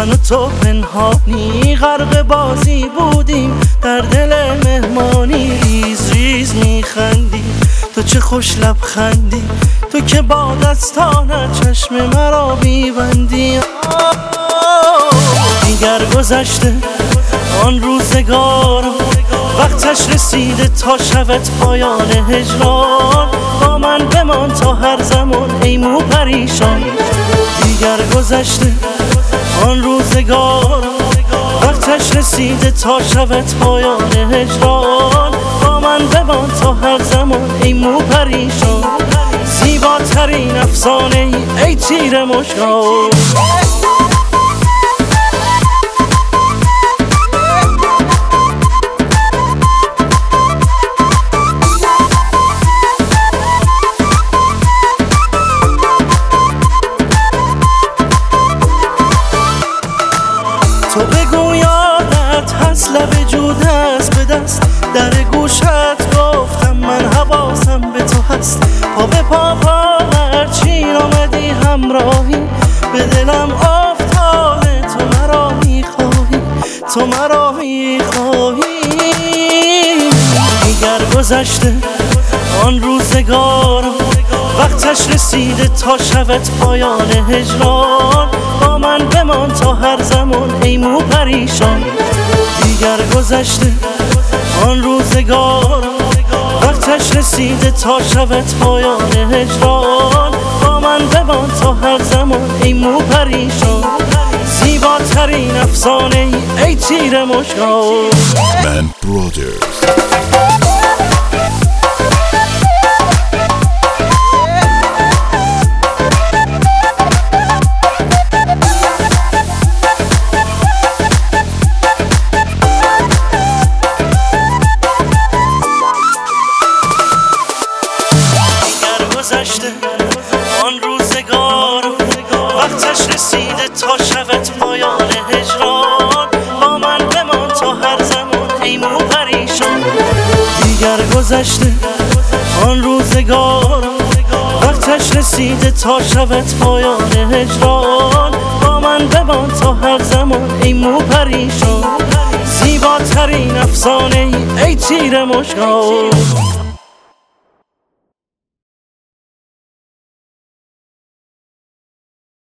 من و تو پنهانی غرق بازی بودیم، در دل مهمانی ریز ریز میخندی. تو چه خوش لبخندی، تو که با دستانت چشم مرا میبندی. دیگر گذشته آن روزگارم، وقتش رسیده تا شود پایان هجران. با من بمان تا هر زمان ای مو پریشان. دیگر گذشته آن روزگارم، وقتش رسیده تا شود پایان هجران. با من بمان تا هر زمان ای مو پریشان. زیباترین افسانه ای تیر مژگان. تو بگو یادت هست لب جود است به دست، در گوشت گفتم من حواسم به تو هست. پا به پا چین آمدی همراهی، به دلم افتاده تو مرا میخواهی، تو مرا میخواهی. دیگر گذشته آن روزگارم، وقتش رسیده تا شود پایان هجران. با من بمان تا هر زمان ای مو پریشان. دیگر گذشته آن روزگارم، وقتش رسیده تا شود پایان هجران. با من بمان تا هر زمان ای مو پریشان. زیباترین افسانه ای تیر مژگان. من برادرز. گذشته آن روزگارم، وقتش رسیده تا شود پایان هجران. با من بمان تا هر زمان ای مو پریشان. دیگر گذشته آن روزگارم، وقتش رسیده تا شود پایان هجران. با من بمان تا هر زمان ای مو پریشان. زیباترین افسانه ای تیر مژگان.